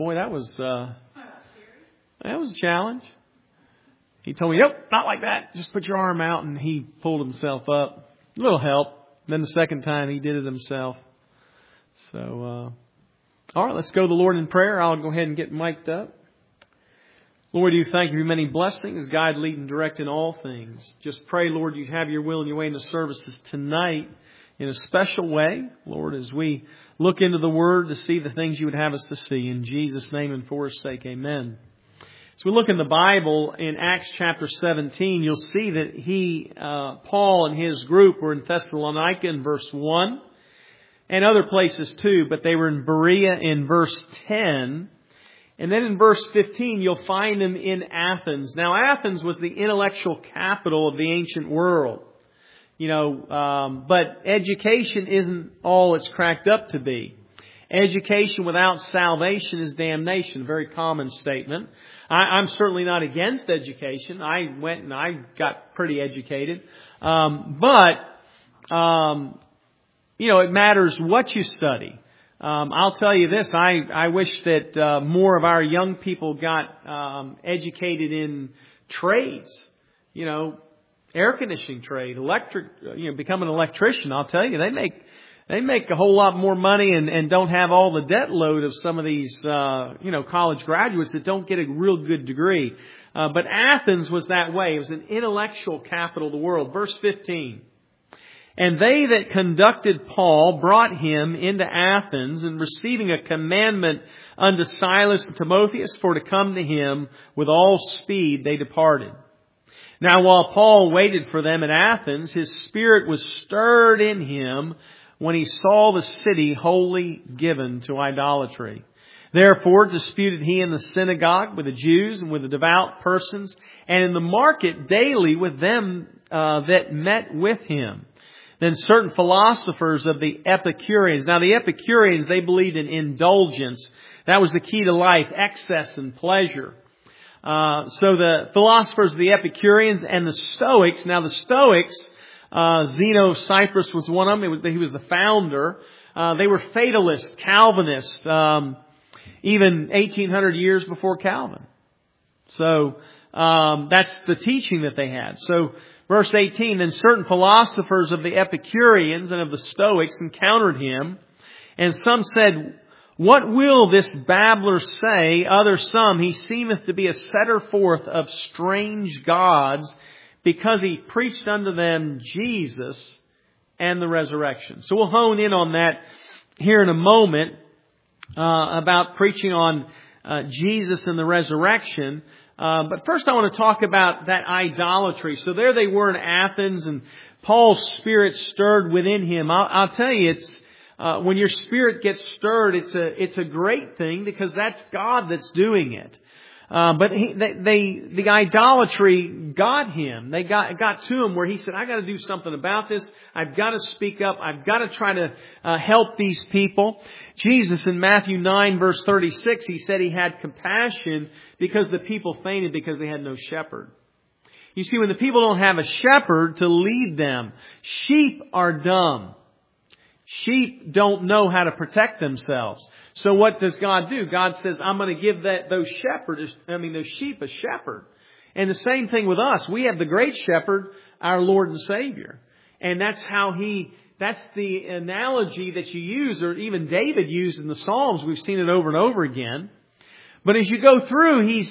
boy, that was a challenge. He told me, nope, not like that. Just put your arm out. And he pulled himself up. A little help. Then the second time he did it himself. So, all right, let's go to the Lord in prayer. I'll go ahead and get mic'd up. Lord, you thank you for many blessings, guide, lead, and direct in all things. Just pray, Lord, you have your will and your way in the services tonight in a special way, Lord, as we look into the Word to see the things you would have us to see. In Jesus' name and for His sake, amen. As we look in the Bible in Acts chapter 17, you'll see that Paul and his group were in Thessalonica in verse 1 and other places too, but they were in Berea in verse 10. And then in verse 15, you'll find them in Athens. Now, Athens was the intellectual capital of the ancient world. But education isn't all it's cracked up to be. Education without salvation is damnation. A very common statement. I'm certainly not against education. I went and I got pretty educated. It matters what you study. I'll tell you this, I wish that more of our young people got educated in trades, air conditioning trade, electric, become an electrician. I'll tell you, they make a whole lot more money and don't have all the debt load of some of these, college graduates that don't get a real good degree. But Athens was that way. It was an intellectual capital of the world. Verse 15. And they that conducted Paul brought him into Athens, and receiving a commandment unto Silas and Timotheus for to come to him with all speed, they departed. Now while Paul waited for them at Athens, his spirit was stirred in him when he saw the city wholly given to idolatry. Therefore disputed he in the synagogue with the Jews and with the devout persons, and in the market daily with them that met with him. Then certain philosophers of the Epicureans. Now the Epicureans, they believed in indulgence. That was the key to life, excess and pleasure. So the philosophers of the Epicureans and the Stoics. Now the Stoics, Zeno of Cyprus was one of them. He was the founder. They were fatalists, Calvinists, even 1800 years before Calvin. So that's the teaching that they had. So verse 18, then certain philosophers of the Epicureans and of the Stoics encountered him, and some said, what will this babbler say? Others some, he seemeth to be a setter forth of strange gods, because he preached unto them Jesus and the resurrection. So we'll hone in on that here in a moment, about preaching on Jesus and the resurrection. But first I want to talk about that idolatry. So there they were in Athens, and Paul's spirit stirred within him. I'll tell you, it's when your spirit gets stirred, it's a great thing, because that's God that's doing it. But the idolatry got him. They got to him where he said, I got to do something about this. I've got to speak up. I've got to try to help these people. Jesus in Matthew 9 verse 36, he said he had compassion because the people fainted because they had no shepherd. You see, when the people don't have a shepherd to lead them, sheep are dumb. Sheep don't know how to protect themselves. So what does God do? God says, I'm going to give those sheep a shepherd. And the same thing with us. We have the great shepherd, our Lord and Savior. And that's the analogy that you use, or even David used in the Psalms. We've seen it over and over again. But as you go through, he's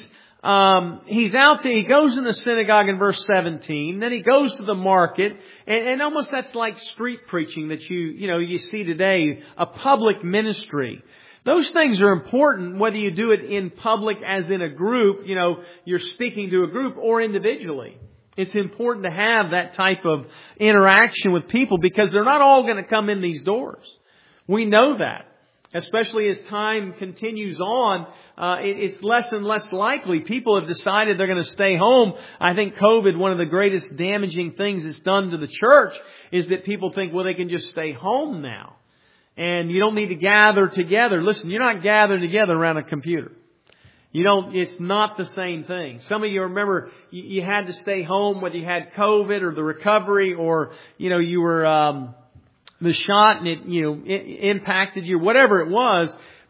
out there. He goes in the synagogue in verse 17. Then he goes to the market, and almost that's like street preaching that you see today, a public ministry. Those things are important, whether you do it in public as in a group, you're speaking to a group, or individually. It's important to have that type of interaction with people, because they're not all going to come in these doors. We know that. Especially as time continues on, it's less and less likely. People have decided they're going to stay home. I think COVID, one of the greatest damaging things it's done to the church is that people think, well, they can just stay home now. And you don't need to gather together. Listen, you're not gathering together around a computer. It's not the same thing. Some of you remember you had to stay home, whether you had COVID or the recovery, or, you were, the shot and it impacted you, whatever it was.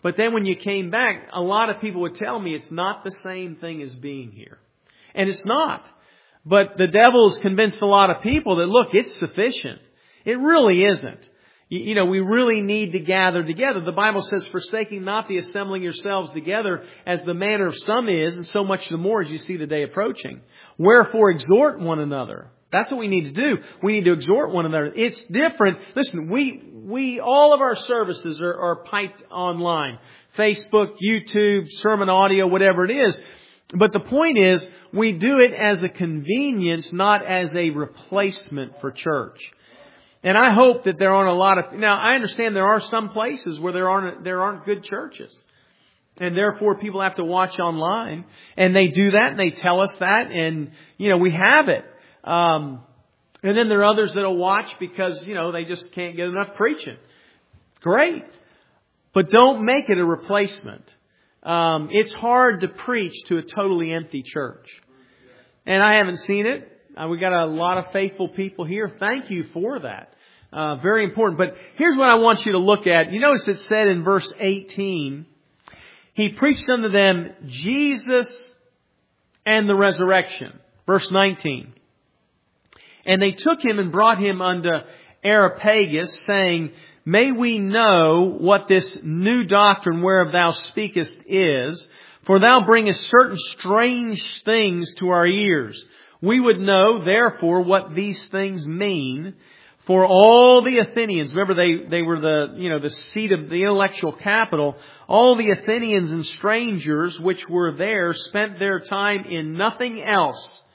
But then when you came back, a lot of people would tell me it's not the same thing as being here. And it's not. But the devil's convinced a lot of people that, look, it's sufficient. It really isn't. You know, we really need to gather together. The Bible says, forsaking not the assembling yourselves together as the manner of some is, and so much the more as you see the day approaching. Wherefore exhort one another. That's what we need to do. We need to exhort one another. It's different. Listen, all of our services are piped online. Facebook, YouTube, sermon audio, whatever it is. But the point is, we do it as a convenience, not as a replacement for church. And I hope that there aren't a lot of... Now, I understand there are some places where there aren't good churches. And therefore, people have to watch online. And they do that, and they tell us that. And, you know, we have it. And then there are others that will watch because, you know, they just can't get enough preaching. Great. But don't make it a replacement. It's hard to preach to a totally empty church. And I haven't seen it. We got a lot of faithful people here. Thank you for that. Very important. But here's what I want you to look at. You notice it said in verse 18, He preached unto them Jesus and the resurrection. Verse 19. And they took him and brought him unto Areopagus, saying, May we know what this new doctrine whereof thou speakest is, for thou bringest certain strange things to our ears. We would know, therefore, what these things mean. For all the Athenians, remember they were the seat of the intellectual capital, all the Athenians and strangers which were there spent their time in nothing else,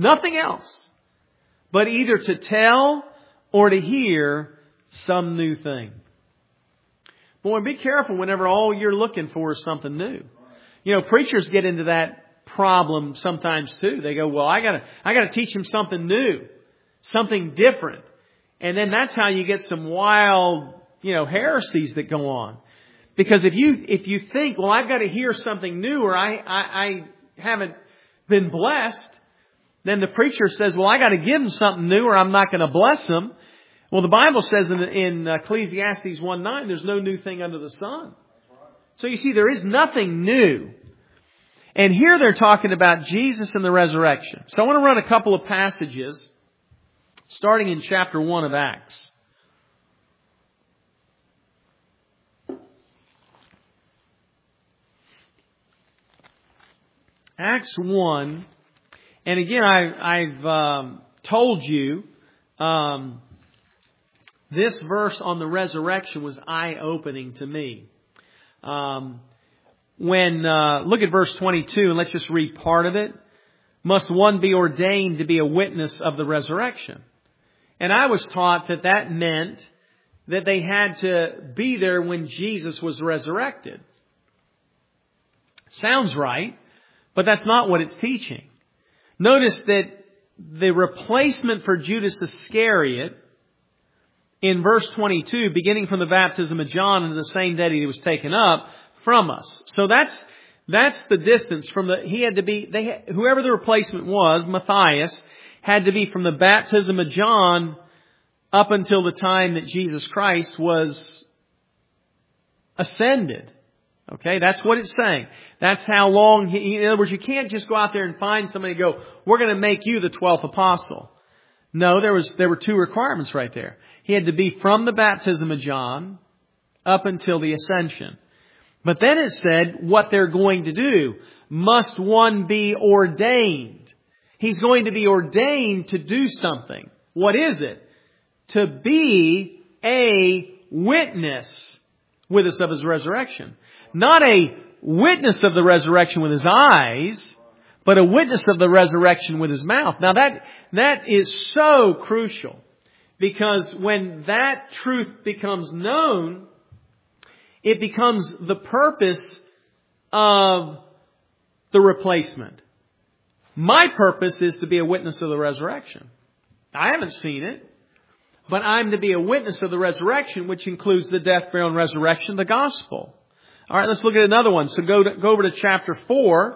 but either to tell or to hear some new thing. Boy, be careful whenever all you're looking for is something new. You know, preachers get into that problem sometimes too. They go, well, I gotta teach them something new, something different. And then that's how you get some wild, heresies that go on. Because if you think, well, I've got to hear something new, or I haven't been blessed, then the preacher says, well, I got to give them something new, or I'm not going to bless them. Well, the Bible says in Ecclesiastes 1:9, there's no new thing under the sun. So you see, there is nothing new. And here they're talking about Jesus and the resurrection. So I want to run a couple of passages, starting in chapter 1 of Acts. Acts 1. And again, I've told you this verse on the resurrection was eye-opening to me. Look at verse 22, and let's just read part of it. Must one be ordained to be a witness of the resurrection? And I was taught that meant that they had to be there when Jesus was resurrected. Sounds right, but that's not what it's teaching. Notice that the replacement for Judas Iscariot in verse 22, beginning from the baptism of John and the same day he was taken up from us. So that's the distance from whoever the replacement was, Matthias, had to be from the baptism of John up until the time that Jesus Christ was ascended. Okay, that's what it's saying. That's how long in other words, you can't just go out there and find somebody and go, we're going to make you the 12th apostle. No, there were two requirements right there. He had to be from the baptism of John up until the ascension. But then it said what they're going to do. Must one be ordained? He's going to be ordained to do something. What is it? To be a witness with us of His resurrection. Not a witness of the resurrection with his eyes, but a witness of the resurrection with his mouth. Now that is so crucial, because when that truth becomes known, it becomes the purpose of the replacement. My purpose is to be a witness of the resurrection. I haven't seen it, but I'm to be a witness of the resurrection, which includes the death, burial, and resurrection of the gospel. All right, let's look at another one. So go over to chapter 4.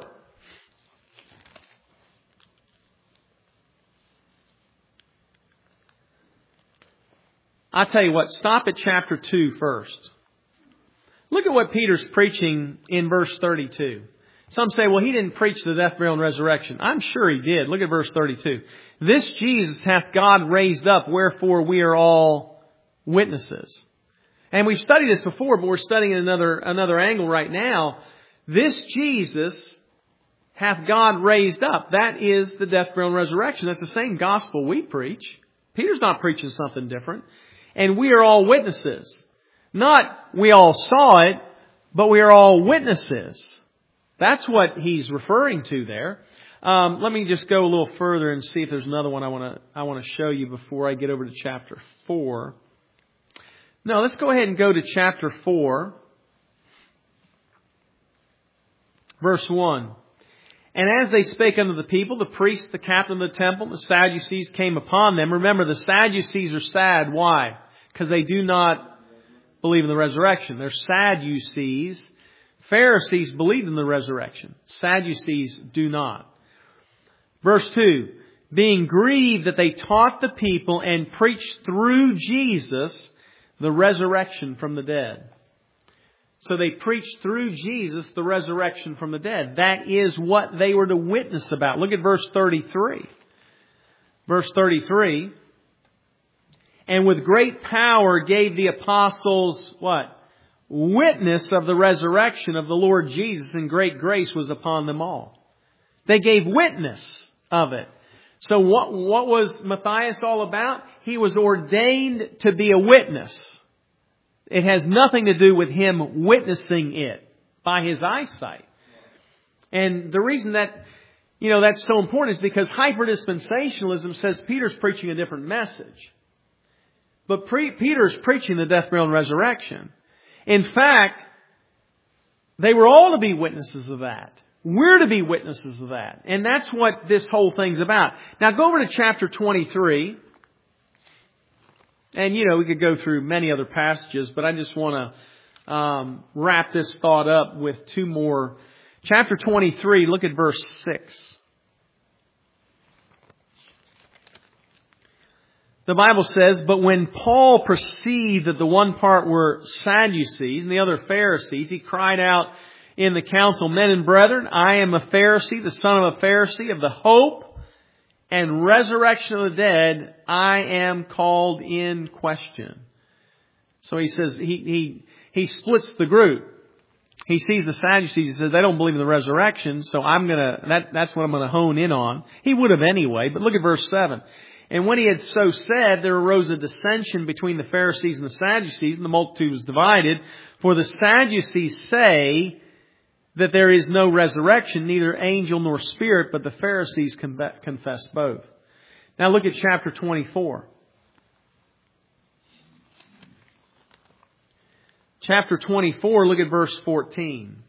I'll tell you what, stop at chapter 2 first. Look at what Peter's preaching in verse 32. Some say, well, he didn't preach the death, burial, and resurrection. I'm sure he did. Look at verse 32. This Jesus hath God raised up, wherefore we are all witnesses. And we've studied this before, but we're studying another angle right now. This Jesus hath God raised up. That is the death, burial, and resurrection. That's the same gospel we preach. Peter's not preaching something different. And we are all witnesses. Not we all saw it, but we are all witnesses. That's what he's referring to there. Let me just go a little further and see if there's another one I want to show you before I get over to chapter 4. No, let's go ahead and go to chapter 4, verse 1. And as they spake unto the people, the priests, the captain of the temple, the Sadducees came upon them. Remember, the Sadducees are sad. Why? Because they do not believe in the resurrection. They're Sadducees. Pharisees believed in the resurrection. Sadducees do not. Verse 2. Being grieved that they taught the people and preached through Jesus the resurrection from the dead. So they preached through Jesus the resurrection from the dead. That is what they were to witness about. Look at verse 33. Verse 33. And with great power gave the apostles what? Witness of the resurrection of the Lord Jesus, and great grace was upon them all. They gave witness of it. So what was Matthias all about? He was ordained to be a witness. It has nothing to do with him witnessing it by his eyesight. And the reason that, that's so important is because hyperdispensationalism says Peter's preaching a different message. But Peter's preaching the death, burial, and resurrection. In fact, they were all to be witnesses of that. We're to be witnesses of that. And that's what this whole thing's about. Now go over to chapter 23. And, we could go through many other passages, but I just want to wrap this thought up with two more. Chapter 23, look at verse 6. The Bible says, but when Paul perceived that the one part were Sadducees and the other Pharisees, he cried out in the council, men and brethren, I am a Pharisee, the son of a Pharisee, of the hope and resurrection of the dead, I am called in question. So he says, he splits the group. He sees the Sadducees, he says, they don't believe in the resurrection, so that's what I'm going to hone in on. He would have anyway, but look at verse 7. And when he had so said, there arose a dissension between the Pharisees and the Sadducees, and the multitude was divided. For the Sadducees say that there is no resurrection, neither angel nor spirit, but the Pharisees confess both. Now look at chapter 24. Chapter 24, look at verse 14.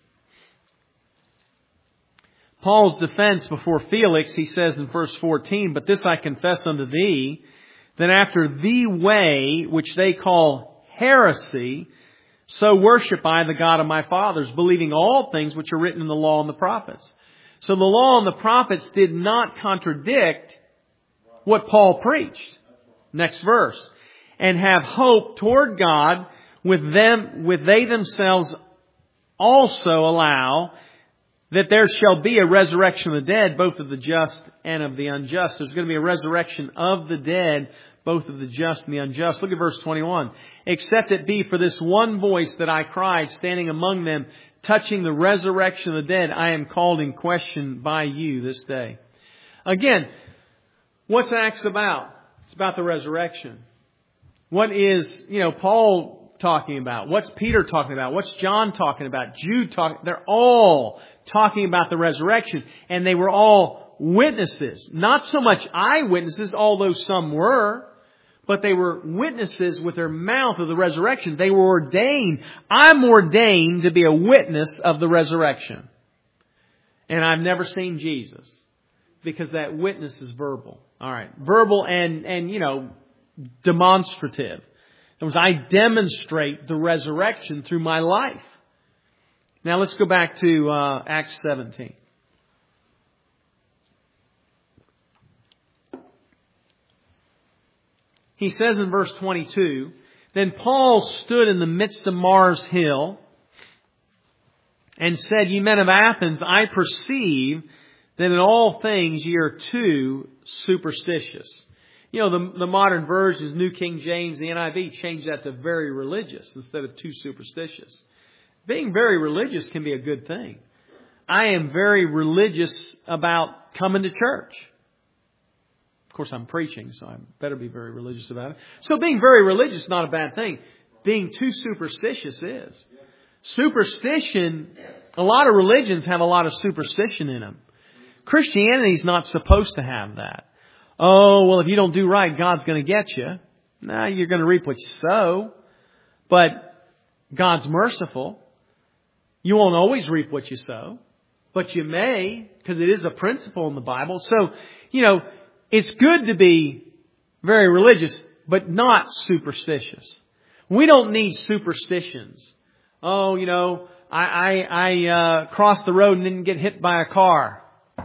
Paul's defense before Felix, he says in verse 14, but this I confess unto thee, that after the way which they call heresy, so worship I the God of my fathers, believing all things which are written in the law and the prophets. So the law and the prophets did not contradict what Paul preached. Next verse. And have hope toward God, with they themselves also allow that there shall be a resurrection of the dead, both of the just and of the unjust. There's going to be a resurrection of the dead, both of the just and the unjust. Look at verse 21. Except it be for this one voice that I cried, standing among them, touching the resurrection of the dead, I am called in question by you this day. Again, what's Acts about? It's about the resurrection. What is, Paul talking about? What's Peter talking about? What's John talking about? Jude talking? They're all talking about the resurrection. And they were all witnesses. Not so much eyewitnesses, although some were. But they were witnesses with their mouth of the resurrection. They were ordained. I'm ordained to be a witness of the resurrection. And I've never seen Jesus. Because that witness is verbal. All right. Verbal and demonstrative. In other words, I demonstrate the resurrection through my life. Now let's go back to Acts 17. He says in verse 22, Then Paul stood in the midst of Mars Hill and said, Ye men of Athens, I perceive that in all things ye are too superstitious. You know, the modern versions, New King James, the NIV, change that to very religious instead of too superstitious. Being very religious can be a good thing. I am very religious about coming to church. Of course, I'm preaching, so I better be very religious about it. So being very religious is not a bad thing. Being too superstitious is. Superstition, a lot of religions have a lot of superstition in them. Christianity is not supposed to have that. Oh, well, if you don't do right, God's going to get you. No, you're going to reap what you sow. But God's merciful. You won't always reap what you sow. But you may, because it is a principle in the Bible. So, you know, it's good to be very religious, but not superstitious. We don't need superstitions. Oh, you know, I crossed the road and didn't get hit by a car.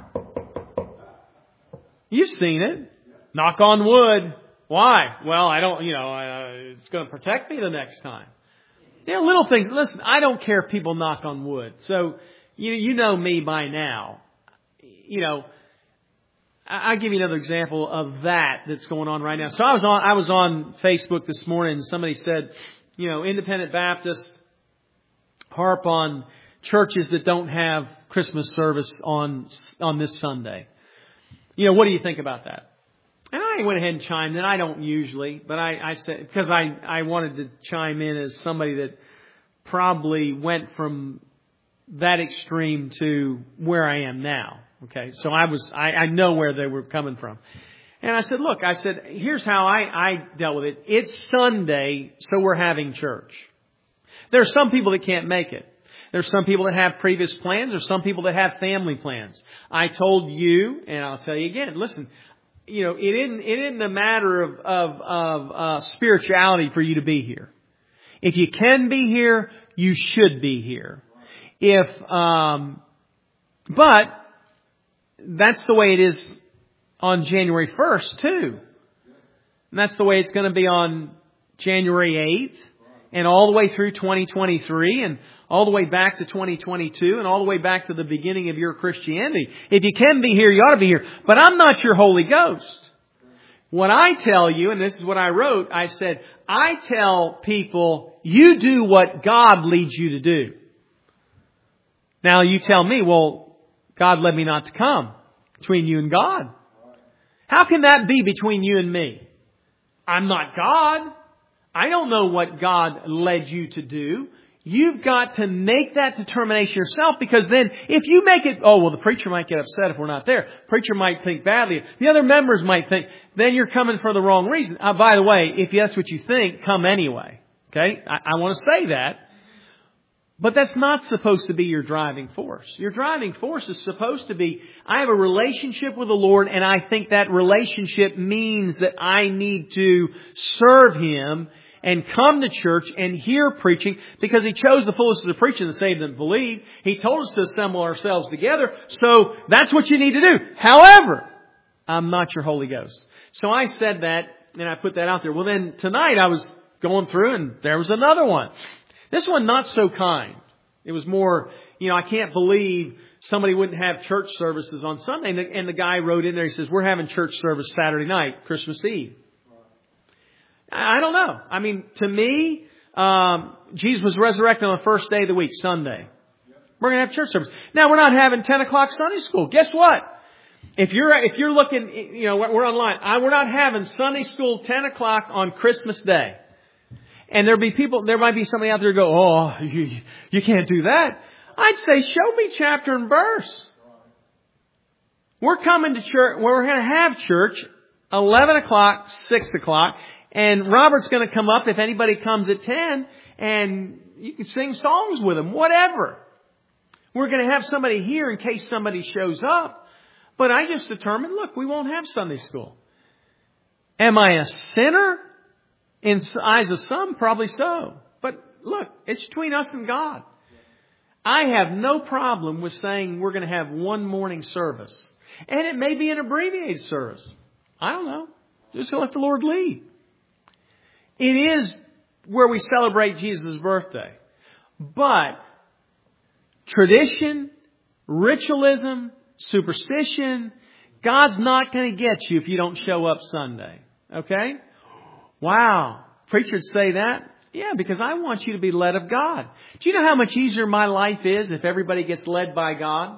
You've seen it. Knock on wood. Why? Well, I don't, it's going to protect me the next time. You know, little things. Listen, I don't care if people knock on wood. So, you know me by now. You know, I'll give you another example of that's going on right now. So I was on Facebook this morning and somebody said, you know, Independent Baptists harp on churches that don't have Christmas service on this Sunday. You know, what do you think about that? And I went ahead and chimed in. I don't usually, but I said, because I wanted to chime in as somebody that probably went from that extreme to where I am now. Okay. So I know where they were coming from. And I said, look, here's how I dealt with it. It's Sunday, so we're having church. There are some people that can't make it. There's some people that have previous plans. There's some people that have family plans. I told you, and I'll tell you again, listen, you know, it isn't a matter of spirituality for you to be here. If you can be here, you should be here. But that's the way it is on January 1st too. And that's the way it's going to be on January 8th and all the way through 2023 and all the way back to 2022 and all the way back to the beginning of your Christianity. If you can be here, you ought to be here. But I'm not your Holy Ghost. What I tell you, and this is what I wrote, I said, I tell people, you do what God leads you to do. Now you tell me, well, God led me not to come. Between you and God. How can that be between you and me? I'm not God. I don't know what God led you to do. You've got to make that determination yourself, because then if you make it, oh, well, the preacher might get upset if we're not there. Preacher might think badly. The other members might think, then you're coming for the wrong reason. By the way, if that's what you think, come anyway. Okay? I want to say that. But that's not supposed to be your driving force. Your driving force is supposed to be, I have a relationship with the Lord, and I think that relationship means that I need to serve Him and come to church and hear preaching, because He chose the foolishness of preaching to save them that believe. He told us to assemble ourselves together. So that's what you need to do. However, I'm not your Holy Ghost. So I said that, and I put that out there. Well, then tonight I was going through, and there was another one. This one, not so kind. It was more, I can't believe somebody wouldn't have church services on Sunday. And the guy wrote in there, he says, we're having church service Saturday night, Christmas Eve. I don't know. I mean, to me, Jesus was resurrected on the first day of the week, Sunday. We're going to have church service. Now, we're not having 10 o'clock Sunday school. Guess what? If you're looking, we're online. We're not having Sunday school 10 o'clock on Christmas Day. And there might be somebody out there who go, oh, you can't do that. I'd say, show me chapter and verse. We're coming to church, we're going to have church 11 o'clock, 6 o'clock, and Robert's going to come up if anybody comes at 10, and you can sing songs with them, whatever. We're going to have somebody here in case somebody shows up. But I just determined, look, we won't have Sunday school. Am I a sinner? In the eyes of some, probably so. But look, it's between us and God. I have no problem with saying we're going to have one morning service. And it may be an abbreviated service. I don't know. Just let the Lord lead. It is where we celebrate Jesus' birthday. But tradition, ritualism, superstition. God's not going to get you if you don't show up Sunday. Okay? Wow. Preachers say that? Yeah, because I want you to be led of God. Do you know how much easier my life is if everybody gets led by God?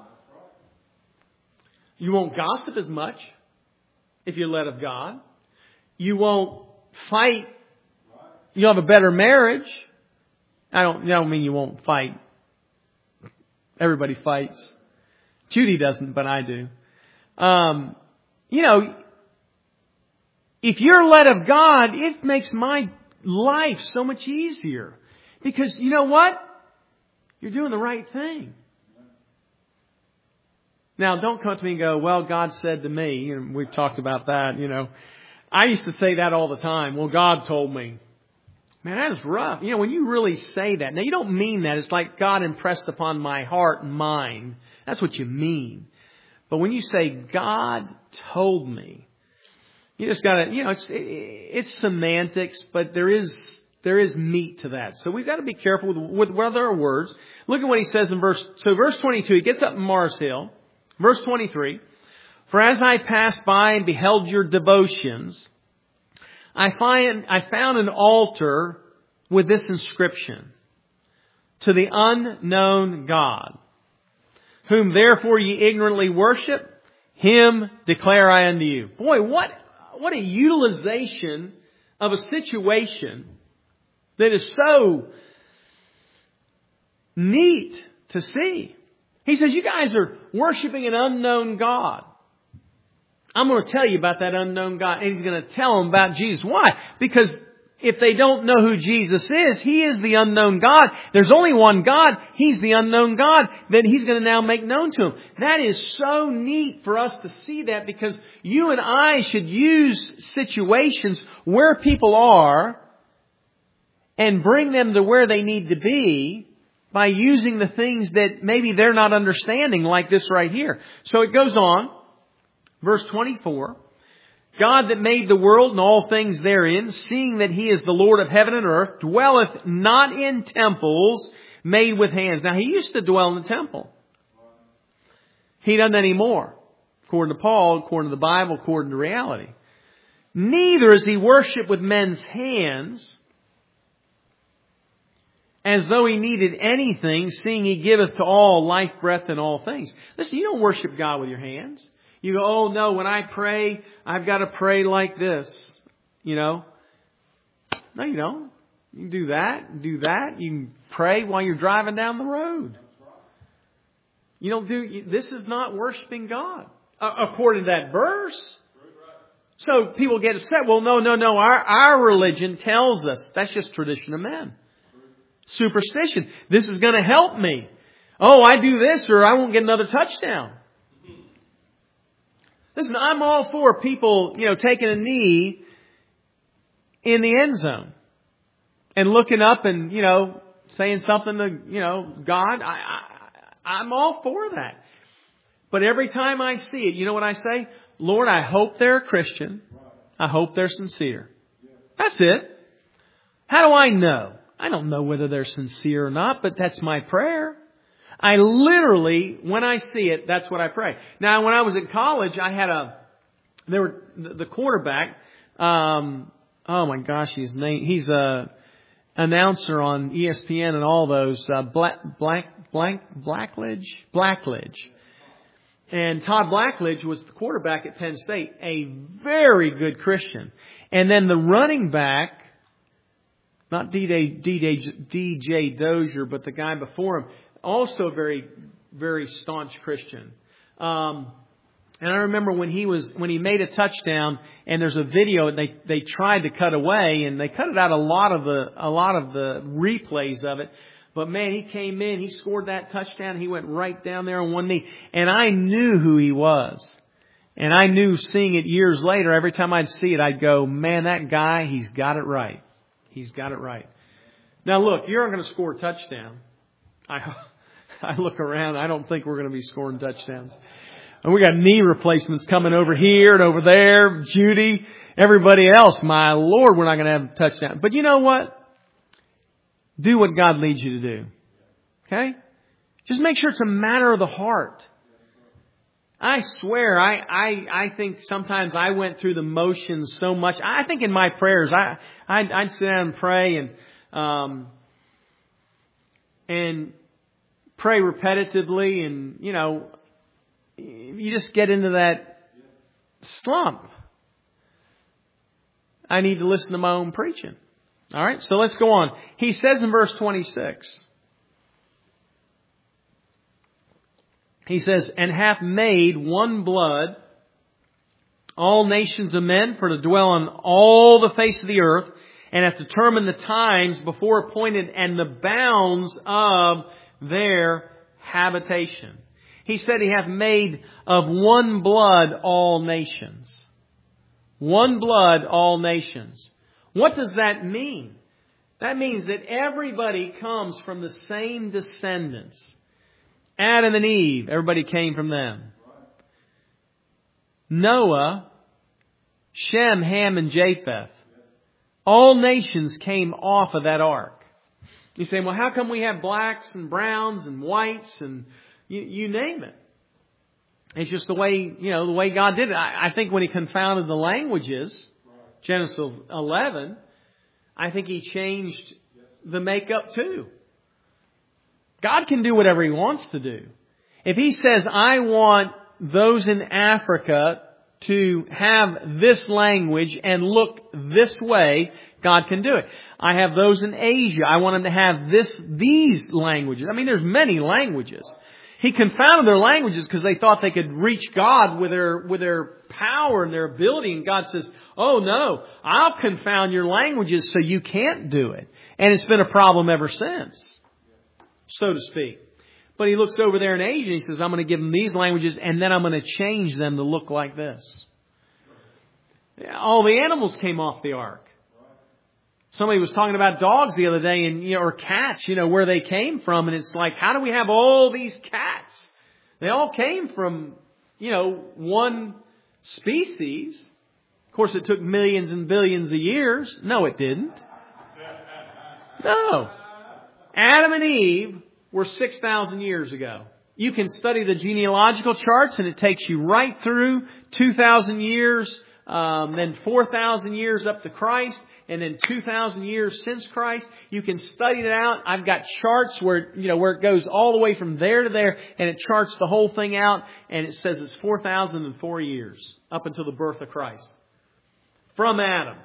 You won't gossip as much if you're led of God. You won't fight. You'll have a better marriage. I don't mean you won't fight. Everybody fights. Judy doesn't, but I do. If you're led of God, it makes my life so much easier. Because you know what? You're doing the right thing. Now, don't come to me and go, well, God said to me, and we've talked about that, I used to say that all the time. Well, God told me. Man, that is rough. When you really say that. Now, you don't mean that. It's like God impressed upon my heart and mind. That's what you mean. But when you say, God told me, you just got to, it's semantics, but there is meat to that. So we've got to be careful with what our words. Look at what he says in verse 22. He gets up in Mars Hill. Verse 23. For as I passed by and beheld your devotions, I found an altar with this inscription: to the unknown God, whom therefore ye ignorantly worship, him declare I unto you. Boy, what a utilization of a situation that is so neat to see. He says, you guys are worshiping an unknown God. I'm going to tell you about that unknown God. And he's going to tell them about Jesus. Why? Because if they don't know who Jesus is, He is the unknown God. There's only one God. He's the unknown God that He's going to now make known to them. That is so neat for us to see that, because you and I should use situations where people are and bring them to where they need to be by using the things that maybe they're not understanding, like this right here. So it goes on. Verse 24. God that made the world and all things therein, seeing that He is the Lord of heaven and earth, dwelleth not in temples made with hands. Now, He used to dwell in the temple. He doesn't anymore. According to Paul, according to the Bible, according to reality. Neither is He worshipped with men's hands, as though He needed anything, seeing He giveth to all life, breath, and all things. Listen, you don't worship God with your hands. You go, oh no, when I pray, I've got to pray like this. No, you don't. You can do that. You can pray while you're driving down the road. This is not worshiping God, according to that verse. So people get upset. Well, no. Our religion tells us that's just tradition of men. Superstition. This is going to help me. Oh, I do this or I won't get another touchdown. Listen, I'm all for people, taking a knee in the end zone and looking up and, saying something to, God. I'm all for that. But every time I see it, you know what I say? Lord, I hope they're a Christian. I hope they're sincere. That's it. How do I know? I don't know whether they're sincere or not, but that's my prayer. I literally, when I see it, that's what I pray. Now, when I was in college, the quarterback, oh my gosh, he's a announcer on ESPN and all those, Blackledge. And Todd Blackledge was the quarterback at Penn State, a very good Christian. And then the running back, not DJ Dozier, but the guy before him, also very, very staunch Christian. And I remember when he made a touchdown, and there's a video they tried to cut away, and they cut it out a lot of the replays of it. But man, he came in, he scored that touchdown, he went right down there on one knee, and I knew who he was. And I knew, seeing it years later, every time I'd see it, I'd go, man, that guy, he's got it right. He's got it right. Now look, you're not going to score a touchdown. I look around, I don't think we're going to be scoring touchdowns. And we got knee replacements coming over here and over there. Judy, everybody else, my Lord, we're not going to have a touchdown. But you know what? Do what God leads you to do. Okay? Just make sure it's a matter of the heart. I swear, I think sometimes I went through the motions so much. I think in my prayers, I'd sit down and pray and pray repetitively, and you just get into that slump. I need to listen to my own preaching. All right, so let's go on. He says in verse 26. He says, and hath made one blood all nations of men for to dwell on all the face of the earth, and hath determined the times before appointed and the bounds of their habitation. He said He hath made of one blood all nations. One blood all nations. What does that mean? That means that everybody comes from the same descendants. Adam and Eve, everybody came from them. Noah, Shem, Ham, and Japheth. All nations came off of that ark. You say, well, how come we have blacks and browns and whites and you name it? It's just the way God did it. I think when He confounded the languages, Genesis 11, I think He changed the makeup too. God can do whatever He wants to do. If He says, I want those in Africa to have this language and look this way, God can do it. I have those in Asia. I want them to have these languages. I mean, there's many languages. He confounded their languages because they thought they could reach God with their power and their ability. And God says, oh no, I'll confound your languages so you can't do it. And it's been a problem ever since, so to speak. But He looks over there in Asia and He says, I'm going to give them these languages and then I'm going to change them to look like this. All the animals came off the ark. Somebody was talking about dogs the other day and, or cats, where they came from. And it's like, how do we have all these cats? They all came from, one species. Of course, it took millions and billions of years. No, it didn't. No. Adam and Eve were 6,000 years ago. You can study the genealogical charts and it takes you right through 2,000 years, then 4,000 years up to Christ, and then 2,000 years since Christ. You can study it out. I've got charts where it goes all the way from there to there, and it charts the whole thing out, and it says it's 4,004 years up until the birth of Christ. From Adam.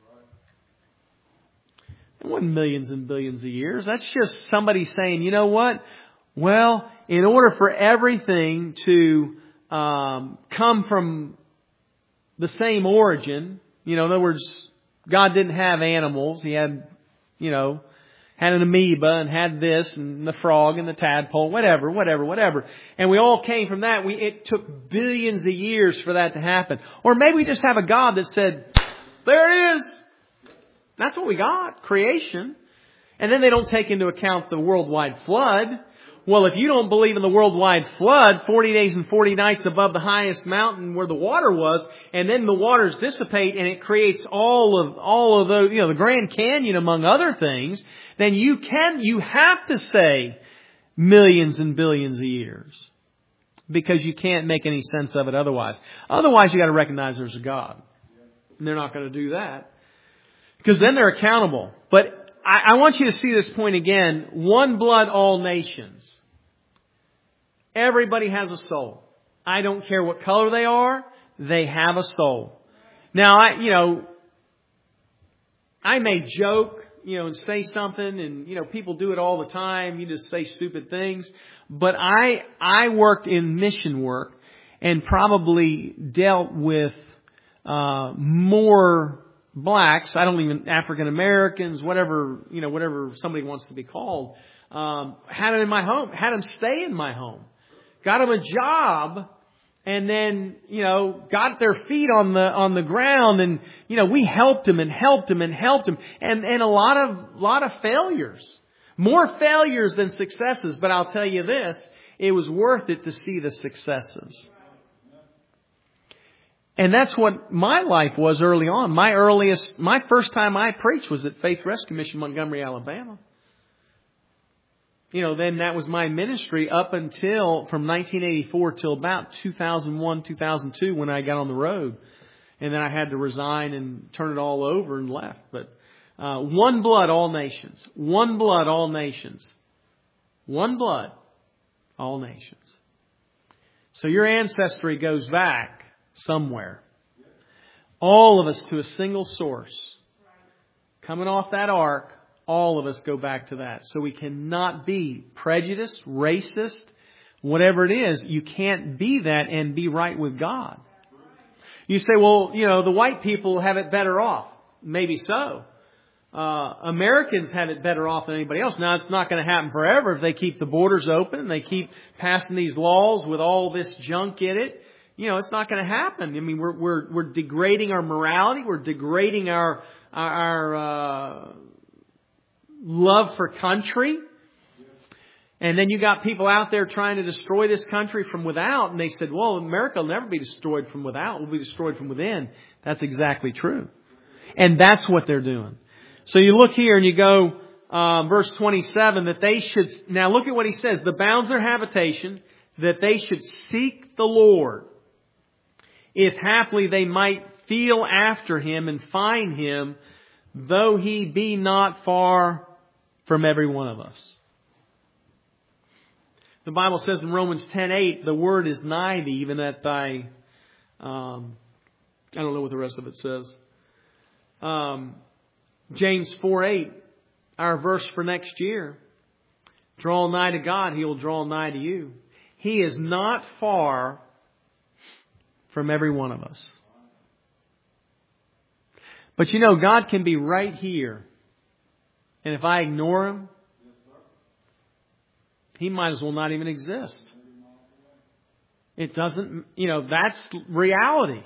It wasn't millions and billions of years. That's just somebody saying, you know what? Well, in order for everything to come from the same origin, in other words, God didn't have animals. He had, had an amoeba and had this and the frog and the tadpole, whatever. And we all came from that. It took billions of years for that to happen. Or maybe we just have a God that said, there it is. That's what we got, creation. And then they don't take into account the worldwide flood. Well, if you don't believe in the worldwide flood, 40 days and 40 nights above the highest mountain where the water was, and then the waters dissipate and it creates all of those, the Grand Canyon among other things, then you have to say millions and billions of years. Because you can't make any sense of it otherwise. Otherwise, you got to recognize there's a God. And they're not going to do that. Because then they're accountable. But I want you to see this point again. One blood, all nations. Everybody has a soul. I don't care what color they are. They have a soul. Now, I may joke, and say something, and, people do it all the time. You just say stupid things. But I worked in mission work and probably dealt with more blacks, African Americans, whatever somebody wants to be called, had them in my home, had them stay in my home, got them a job, and then, got their feet on the ground, and, we helped them, and a lot of failures, more failures than successes. But I'll tell you this, it was worth it to see the successes. And that's what my life was early on. My first time I preached was at Faith Rescue Mission, Montgomery, Alabama. then that was my ministry up until from 1984 till about 2001, 2002 when I got on the road. And then I had to resign and turn it all over and left. But one blood, all nations. One blood, all nations. One blood, all nations. So your ancestry goes back somewhere. All of us to a single source. Coming off that ark, all of us go back to that. So we cannot be prejudiced, racist, whatever it is. You can't be that and be right with God. You say, well, the white people have it better off. Maybe so. Americans have it better off than anybody else. Now, it's not going to happen forever if they keep the borders open and they keep passing these laws with all this junk in it. It's not going to happen. I mean, we're degrading our morality. We're degrading our love for country. And then you got people out there trying to destroy this country from without. And they said, well, America will never be destroyed from without. It will be destroyed from within. That's exactly true. And that's what they're doing. So you look here and you go, verse 27, that they should, now look at what he says, the bounds of their habitation, that they should seek the Lord, if haply they might feel after Him and find Him, though He be not far from every one of us. The Bible says in Romans 10:8, the word is nigh thee, even at thy, I don't know what the rest of it says. James 4:8, our verse for next year. Draw nigh to God, He will draw nigh to you. He is not far from every one of us. But God can be right here. And if I ignore Him, He might as well not even exist. It doesn't, that's reality.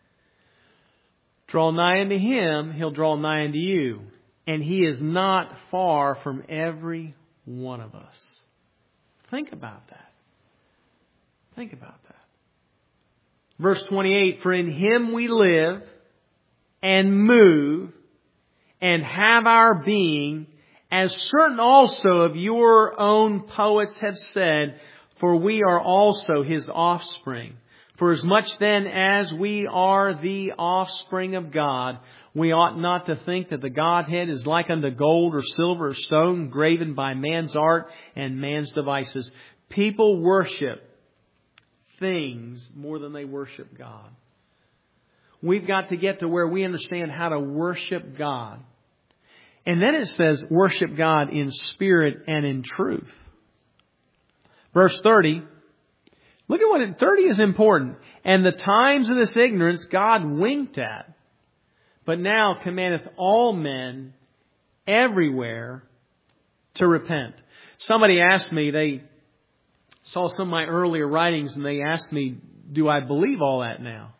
Draw nigh unto Him, He'll draw nigh unto you. And He is not far from every one of us. Think about that. Think about that. Verse 28, for in Him we live and move and have our being, as certain also of your own poets have said, for we are also His offspring. For as much then as we are the offspring of God, we ought not to think that the Godhead is like unto gold or silver or stone, graven by man's art and man's devices. People worship things more than they worship God. We've got to get to where we understand how to worship God. And then it says, worship God in spirit and in truth. Verse 30. Look at what 30 is important. And the times of this ignorance God winked at, but now commandeth all men everywhere to repent. Somebody asked me, they saw some of my earlier writings and they asked me, do I believe all that now?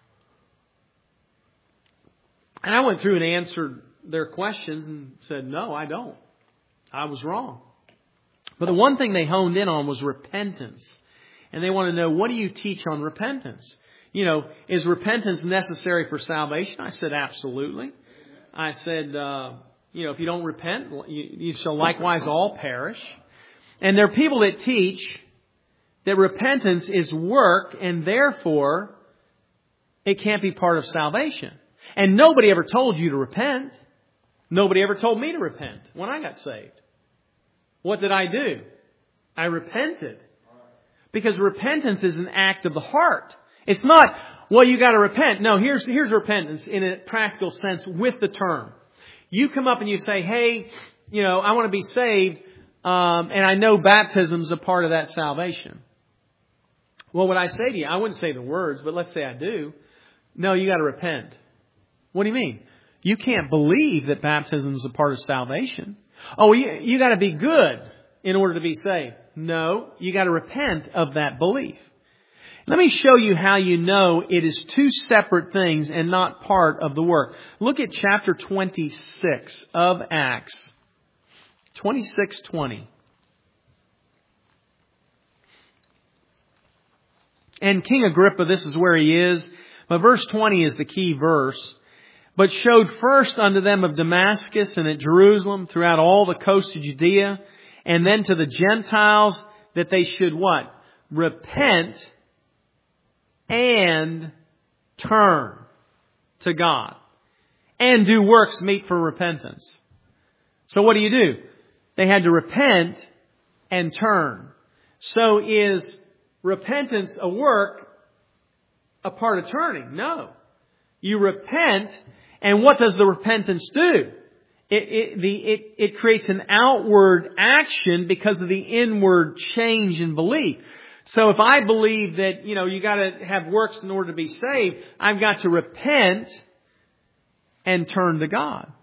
And I went through and answered their questions and said, no, I don't. I was wrong. But the one thing they honed in on was repentance. And they want to know, what do you teach on repentance? Is repentance necessary for salvation? I said, absolutely. I said, if you don't repent, you shall likewise all perish. And there are people that teach that repentance is work and therefore it can't be part of salvation. And nobody ever told you to repent. Nobody ever told me to repent when I got saved. What did I do? I repented. Because repentance is an act of the heart. It's not, well, you got to repent. No, here's repentance in a practical sense with the term. You come up and you say, hey, I want to be saved, and I know baptism's a part of that salvation. What would I say to you? I wouldn't say the words, but let's say I do. No, you got to repent. What do you mean? You can't believe that baptism is a part of salvation. Oh, you got to be good in order to be saved. No, you got to repent of that belief. Let me show you how you know it is two separate things and not part of the work. Look at chapter 26 of Acts. 26:20. And King Agrippa, this is where he is. But verse 20 is the key verse. But showed first unto them of Damascus and at Jerusalem, throughout all the coast of Judea, And then to the Gentiles that they should what? Repent and turn to God. And do works meet for repentance. So what do? They had to repent and turn. So is repentance a work, a part of turning? No. You repent, and what does the repentance do? It creates an outward action because of the inward change in belief. So if I believe that, you got to have works in order to be saved, I've got to repent and turn to God.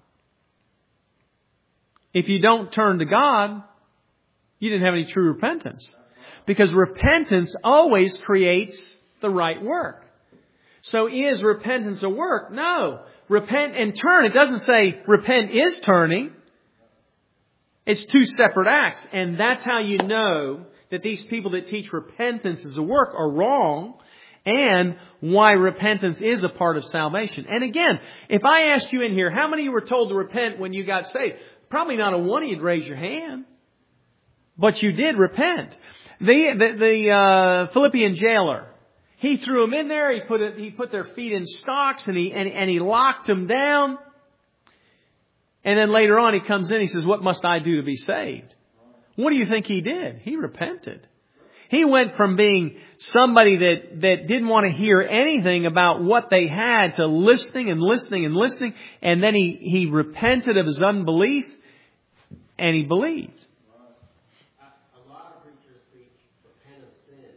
If you don't turn to God, you didn't have any true repentance. Because repentance always creates the right work. So is repentance a work? No. Repent and turn. It doesn't say repent is turning. It's two separate acts. And that's how you know that these people that teach repentance as a work are wrong, and why repentance is a part of salvation. And again, if I asked you in here, how many of you were told to repent when you got saved? Probably not a one of you'd raise your hand. But you did repent. The Philippian jailer, he threw them in there. He put their feet in stocks, and he locked them down. And then later on he comes in. He says, "What must I do to be saved?" What do you think he did? He repented. He went from being somebody that didn't want to hear anything about what they had to listening and listening and listening. And then he repented of his unbelief, and he believed. A lot of preachers preach repent of sin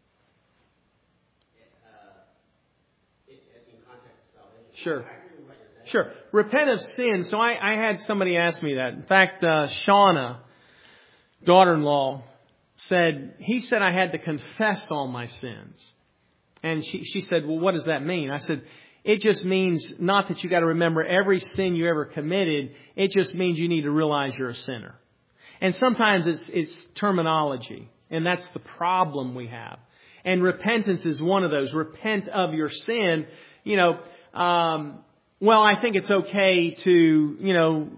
in context of salvation. Sure. I agree with what you're saying. Sure. Repent of sin. So I had somebody ask me that. In fact, Shauna, daughter-in-law, he said I had to confess all my sins. And she said, "Well, what does that mean?" I said, "It just means not that you got to remember every sin you ever committed. It just means you need to realize you're a sinner." And sometimes it's terminology. And that's the problem we have. And repentance is one of those. Repent of your sin. Well, I think it's okay to,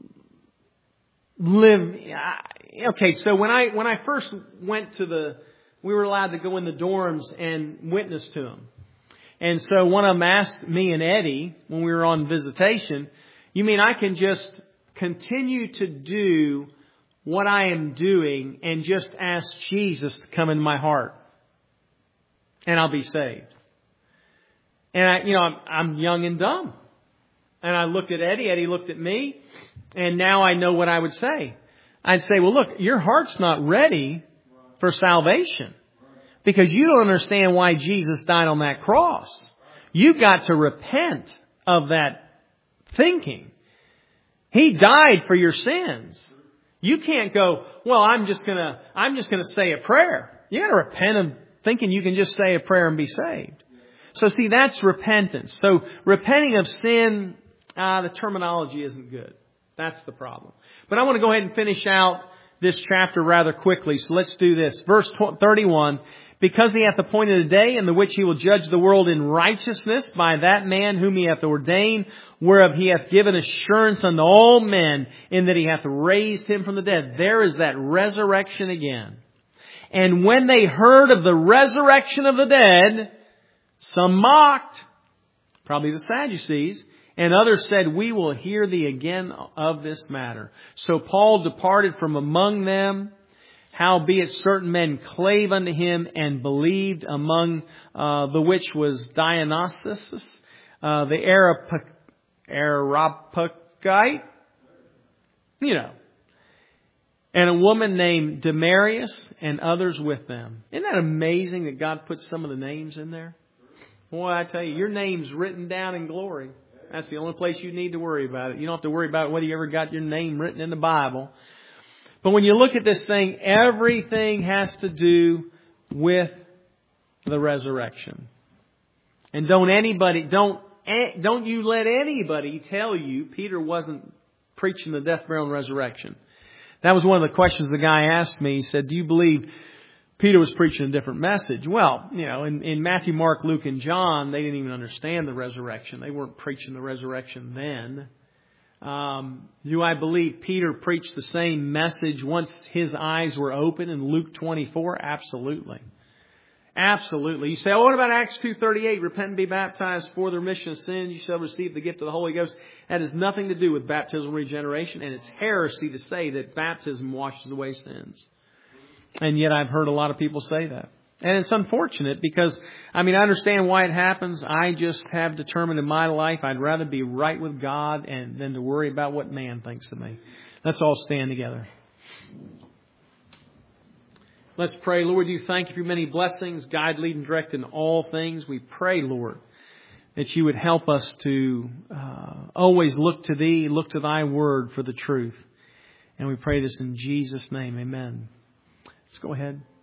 live. Okay, so when I first went we were allowed to go in the dorms and witness to them. And so one of them asked me and Eddie when we were on visitation, "You mean I can just continue to do what I am doing and just ask Jesus to come in my heart and I'll be saved?" And I'm young and dumb. And I looked at Eddie. Eddie looked at me. And now I know what I would say. I'd say, "Well, look, your heart's not ready for salvation because you don't understand why Jesus died on that cross. You've got to repent of that thinking. He died for your sins. You can't go, well, I'm just gonna say a prayer. You got to repent of thinking you can just say a prayer and be saved." So see, that's repentance. So repenting of sin, the terminology isn't good. That's the problem. But I want to go ahead and finish out this chapter rather quickly. So let's do this. Verse 31. "Because he hath appointed a day in the which he will judge the world in righteousness by that man whom he hath ordained, whereof he hath given assurance unto all men, in that he hath raised him from the dead." There is that resurrection again. "And when they heard of the resurrection of the dead, some mocked," probably the Sadducees, "and others said, We will hear thee again of this matter. So Paul departed from among them. Howbeit certain men clave unto him and believed, among the which was Dionysius, the Areopagite, and a woman named Demarius, and others with them." Isn't that amazing that God put some of the names in there? Boy, I tell you, your name's written down in glory. That's the only place you need to worry about it. You don't have to worry about whether you ever got your name written in the Bible. But when you look at this thing, everything has to do with the resurrection. And don't you let anybody tell you Peter wasn't preaching the death, burial, and resurrection. That was one of the questions the guy asked me. He said, "Do you believe Peter was preaching a different message?" Well, in Matthew, Mark, Luke, and John, they didn't even understand the resurrection. They weren't preaching the resurrection then. Do I believe Peter preached the same message once his eyes were open in Luke 24? Absolutely. Absolutely. You say, oh, what about Acts 2:38? Repent and be baptized for the remission of sins. You shall receive the gift of the Holy Ghost. That has nothing to do with baptismal regeneration, and it's heresy to say that baptism washes away sins. And yet I've heard a lot of people say that. And it's unfortunate because, I understand why it happens. I just have determined in my life I'd rather be right with God than to worry about what man thinks of me. Let's all stand together. Let's pray. Lord, you thank you for many blessings, guide, lead, and direct in all things. We pray, Lord, that you would help us to always look to Thee, look to Thy Word for the truth. And we pray this in Jesus' name. Amen. Let's go ahead.